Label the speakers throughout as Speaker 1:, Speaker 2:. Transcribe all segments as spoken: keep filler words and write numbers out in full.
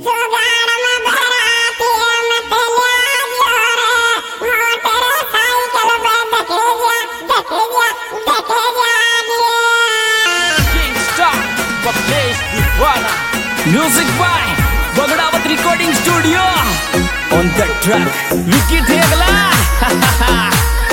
Speaker 1: Music by Bagdawat Recording Studio. On the track, Vicky Thegla.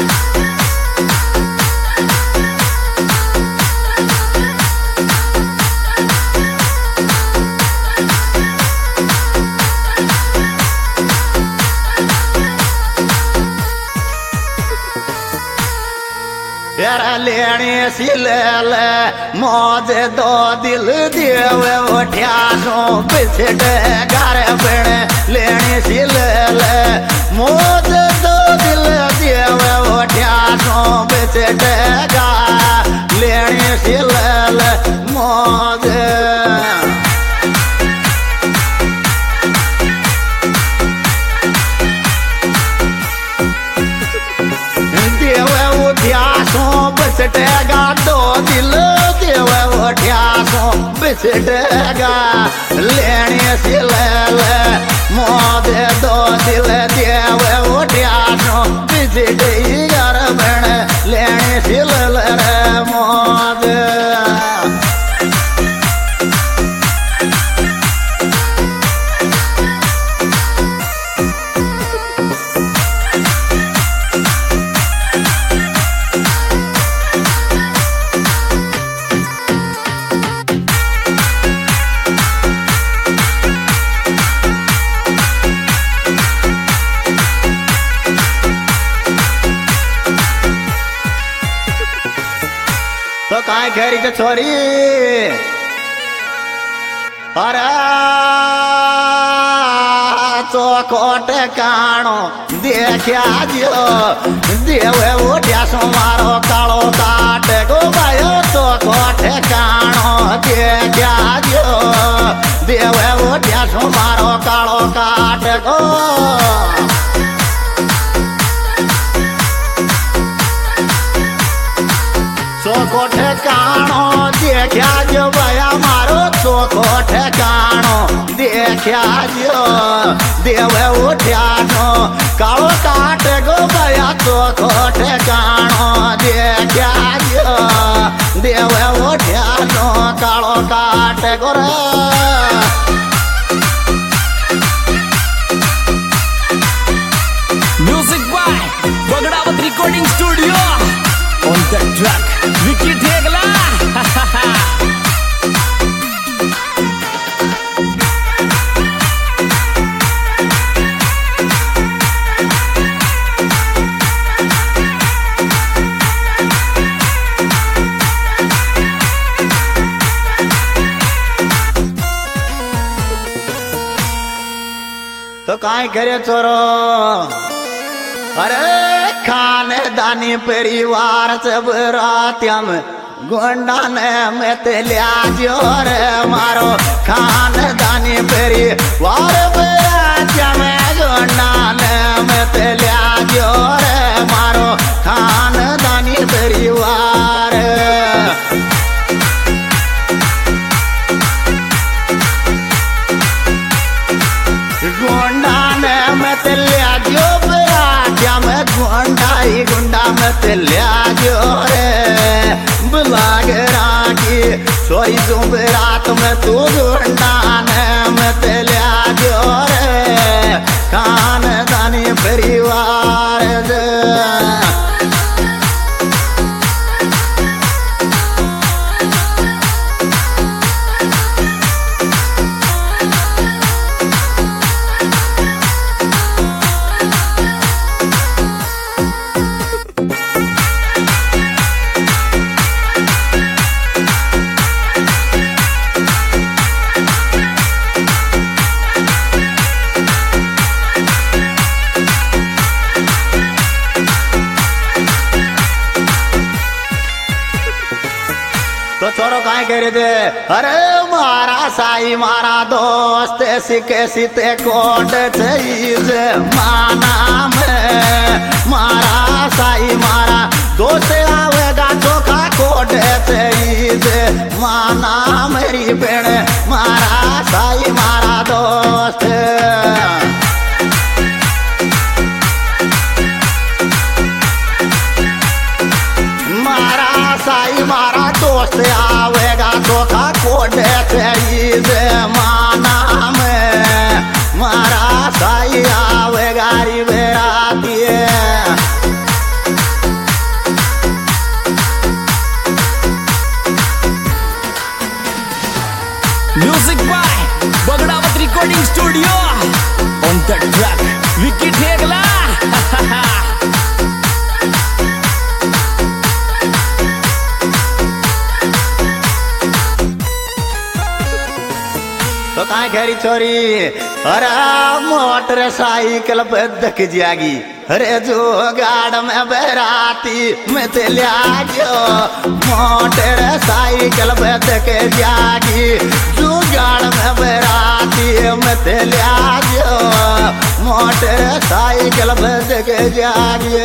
Speaker 2: लेने सिलल मौज दो दिल देव उठ्या सो बिछड़ घर बण लेने सिलल मौज दो दिल देव उठ्या सो बिछड़ गा लेने सिलल मौज बिछड़ेगा दो दिल देव उठ्या सो बिछड़ेगा लेने सिलल मौज दो दिल देव उठ्या सो बिछड़ी घर बण लेने सिलल रे मौज तो काय करी तो छोरी अरे चौकोट काणो देखा जो देव उठ्या सो मारो कालो काट गो भायो चौकोट काणो देखा जो देव उठ्या सो मारो कालो काट गो चौकोट काणो देखा जो भया मारो चौकोट काणो देखा जो देव उठ्या सो कालो काट गो भया चौकोट काणो देखा जो देव उठ्या सो कालो काट गो रे
Speaker 1: Music by Bagdawat Recording Studio. On the track, Vicky Thegla.
Speaker 2: तो काय करे चोरो अरे खानदानी परिवार सब रात्या में गोंडा ने में लिया जोर मारो खानदानी परिवार रात्या में गोंडा ने में लिया जोर मारो खानदानी परिवार गोंडा ने में लिया जो गुंडाई गुंडा मत लिया जो रे बुलाग रागी सोई तुम रात में तू गुंडा ने मत लिया जो रे खानदानी परिवार दे तो छोरो काय करे दे अरे मारा साई मारा दोस्त सिके सीते कोट चीज माना में मारा साई मारा दोस्त आवेगा चोखा कोडे से माना मेरी बेण मारा साई मारा दोस्त मारा साई मारा दोस्त आवेगा तो का कोडे से माना में मारा साई आवेगा री बेराती
Speaker 1: Music by Bagdawat Recording Studio. On that track, Vicky Thegla.
Speaker 2: तो कहाँ खैरी छोरी अरे मोटरसाइकिल पे दक जागी अरे जो गाड़ में बराती में ते लिया मोटरसाइकिल पे दक जागी जो गाड़ में बराती में ते लिया मोटरसाइकिल पे दक जागी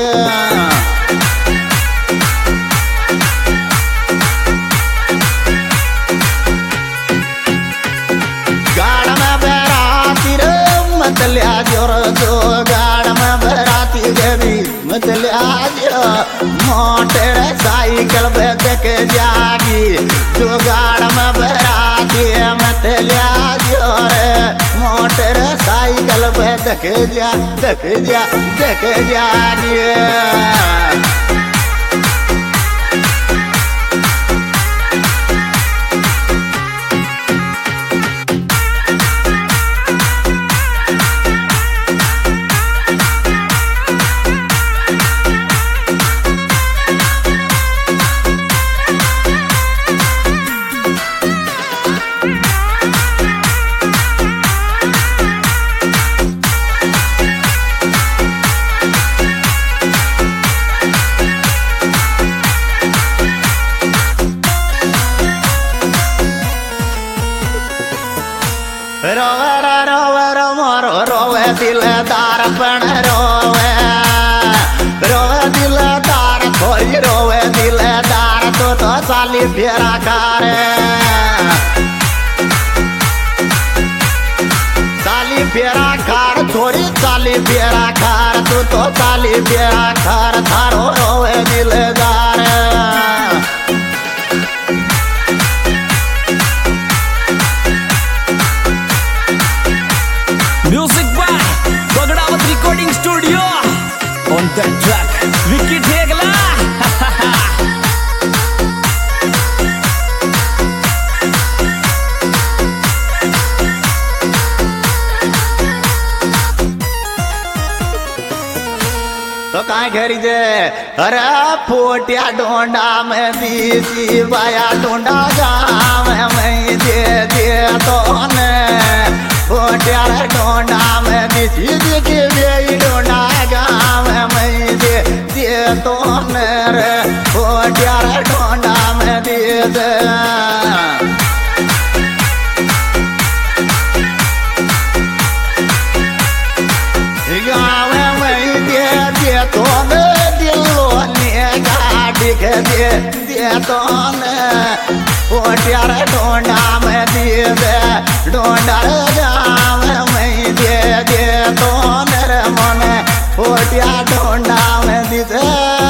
Speaker 2: मतलिया जोर जो गाड़ में बराती गई मतलिया जो मोटर साइकिल पे देख जागी जो गाड़ में बराती मतलिया जोर मोटर साइकिल पे देख जा देख जा देख जागी रोवे रोवे रोमरो रोवे दिलदार पण रोवे रोवे दिलदार कोई रोवे दिलदार तो तो साली फेरा करे साली फेरा खार थोड़ी साली फेरा खार तू तो साली फेरा खार थारो रोवे दिलदार
Speaker 1: Music by Bagdawat Recording Studio. On that track, Vicky Thegla.
Speaker 2: तो कहाँ घेरी जे अरे फोटिया डोंडा में दीदी बाया डोंडा गाँव में दे दे तो ने फोटिया डोंडा में दीदी दीदी बेई डोंडा गाँव में दे दे तो ने रे फोटिया डोंडा में दे दे तो दिलो ने गाड़ी के दे दे तो ने फोटिया डोंडा में दे दे डोंडा गाँव में दे दे तो मेरे मन फोटिया डोंडा में दे दे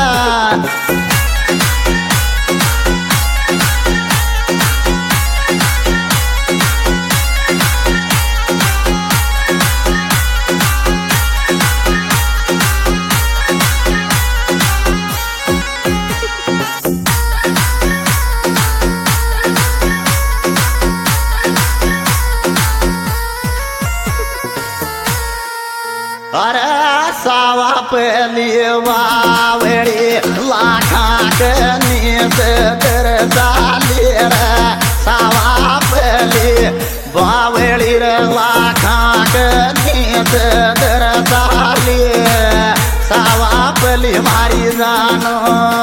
Speaker 2: अरे सावा पे लिए बावड़ी लाखा के नीत तेरे डाली रे सावा पे लिए बावड़ी रे लाखा के नीत तेरे डाली सावा पे ली मारी जानो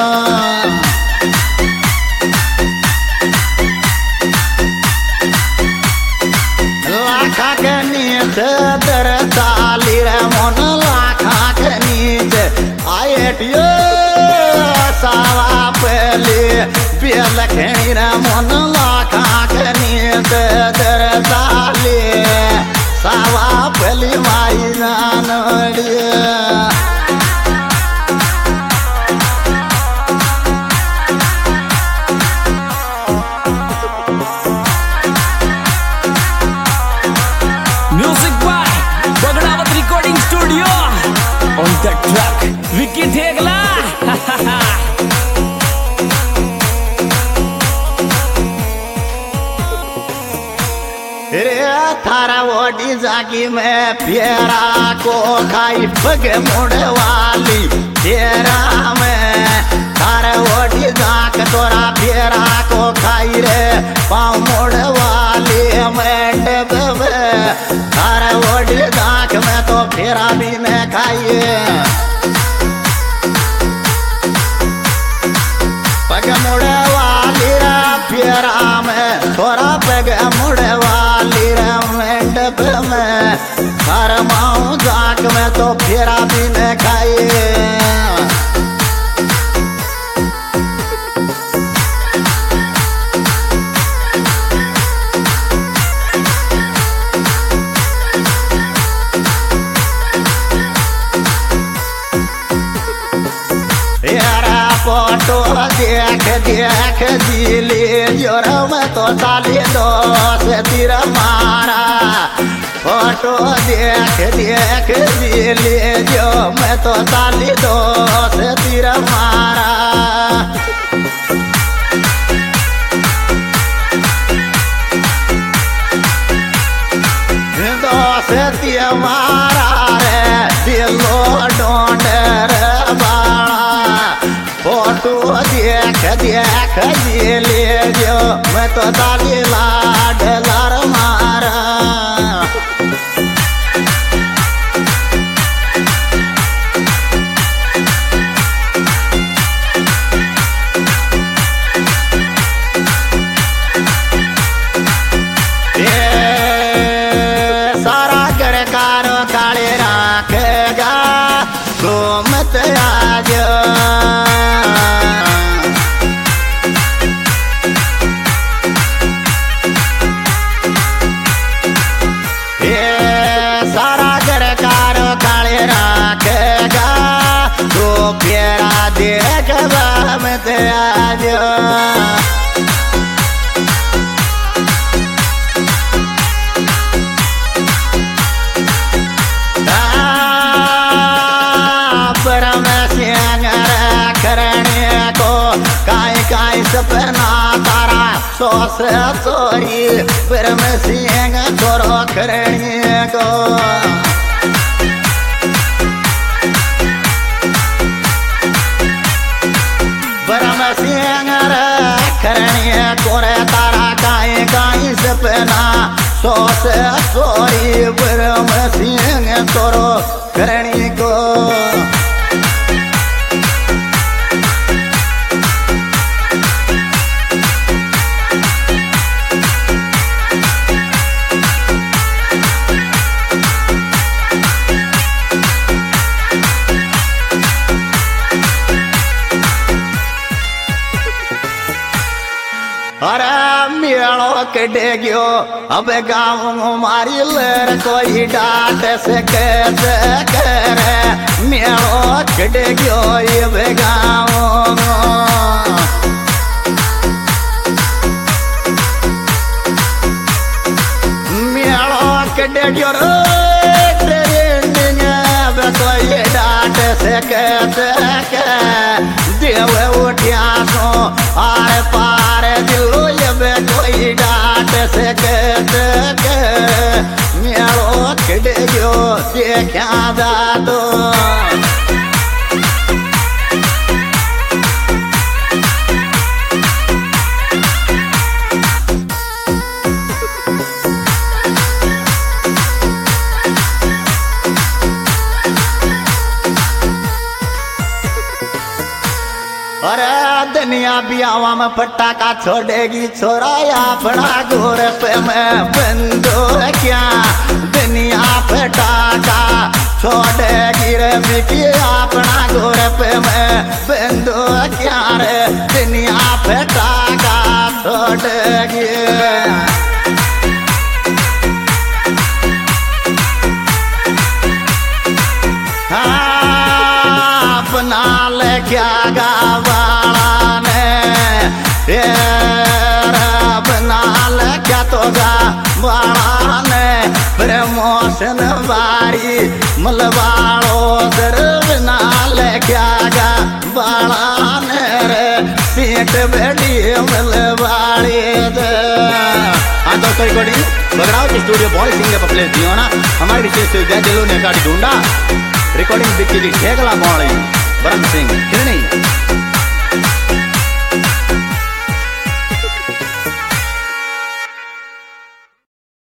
Speaker 2: लाखा के नीत तेरे डाली रे मन लाखा के नीचे आए सावा पहले लखणी रे मन लाखा कनीत दर साले सावा पली माई नानड़ी
Speaker 1: on the track Vicky Thegla
Speaker 2: रे थारा ओडी जागी में प्यारा को खाई पग मुड़ वाली तेरा में थारा ओडी जाक तोरा प्यारा को खाई रे पाँव मुड़ वाली मंडप में थारा ओडी जाक में तो फेरा भी न खाइए पग मुड़ वाली रे प्यारा में तोरा पग मुड़ वाली रे मंडप में हर माऊ जाक में तो फेरा भी न खाइए फोटो देख देख दिले जोर में तो साली दोस तीर मारा फोटो देख देख दिले जो मैं तो साली दोस तीर मारा दोस तीर मारा रे दिलो डोंडर फोटो देख देख दिले जो मैं तो दाली लाड लार मारा सारा घर कारो काले राखेगा तो मत आज देख मत आज परम सिंगर करने को काई काई सपना तारा सोस सोरी परम सिंह छोरो करने को सिंगर करने कोरे तारा काई काई सपना सोस सोरी ब्रह्म सिंह तोरो करने को अरे मेड़ो कटे गयो अब गाँव मारी लर कोई डांट से कैसे करे मेड़ो कटे गयो अब गाँव मेड़ो कटे गयो कोई डांट से कैसे देव उठिया सो आर पार दिलो ये कोई डांट से कहते मेड़ो खड़े गयो देखा दादो अरे दुनिया बियावा में पटाखा छोड़ेगी छोराया अपना घोर पे मैं बंदो क्या दुनिया पटाखा छोड़ेगी रे बिकी अपना गोर पे में बिंदु क्या रे दुनिया पे टाका छोड़ेगी। अपना ले क्या गावाला ने अपना ले क्या तो गावाला ने प्रमोशन बारी मलवाड़ो दर बिना ले क्या गावाला ने रे सीट बैठी मलवाड़ी दे। हाँ दोस्तों recording Bagdawat studio by Singh पपले दियो ना हमारे विशेष सुविधा दिलों ने काटी ढूंढा रिकॉर्डिंग बिक्री ठेकला बॉड़ी ब्रह्म सिंह हिरणी।